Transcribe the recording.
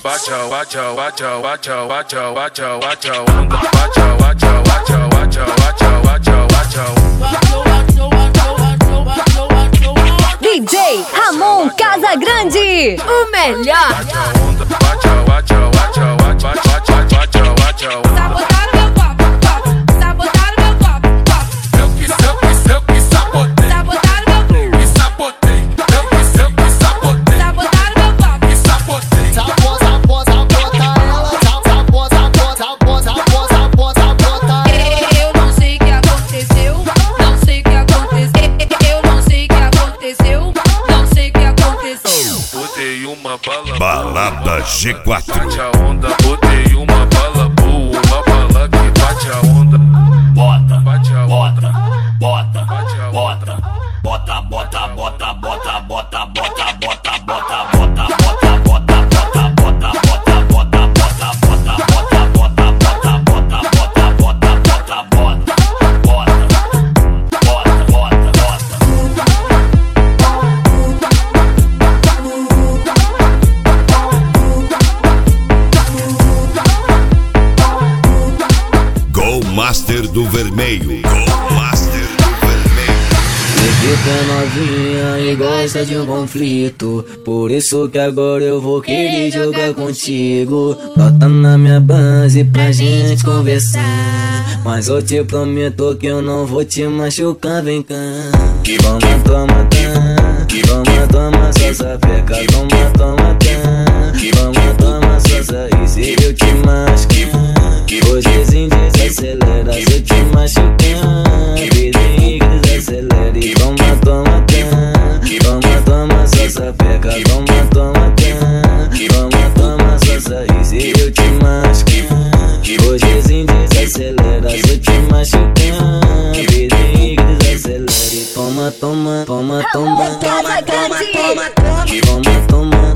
bate a onda, bate a DJ Ramon Casagrande, o melhor. Sabotaram meu copo, sabotaram meu copo. Eu que sabotei. Sabotaram meu copo, E sabotei. Eu que sabotei. sabotaram meu copo. E sabotei. Eu não sei o que aconteceu, não sei o que aconteceu. Eu não sei o que aconteceu, não sei o que aconteceu. Botei uma bala Balada G4. bate a onda, botei uma bala boa, uma bala que bate a onda. Bota, Bate a onda. bota, Bate a bota, onda. bota, bota, bota, bota, bota, bota, bota, bota, bota, bota, bota, Gol Master do Vermelho. Gol Master do Vermelho. Fica novinha e gosta de um conflito. Por isso que agora eu vou querer jogar contigo. Bota na minha base pra gente conversar. Mas eu te prometo que eu não vou te machucar, vem cá. Toma, toma, toma, toma, só sapeca. Toma, toma, toma, toma, só e se eu te machucar, hoje desacelera. Se eu te machucar, vizinho que desacelera. E toma, toma, toma, toma, só sapeca. Toma, toma, toma, só e se eu te machucar, hoje desacelera. Se eu te machucar, vizinho que desacelera. E toma, toma, toma, toma, Casagrande. toma, toma,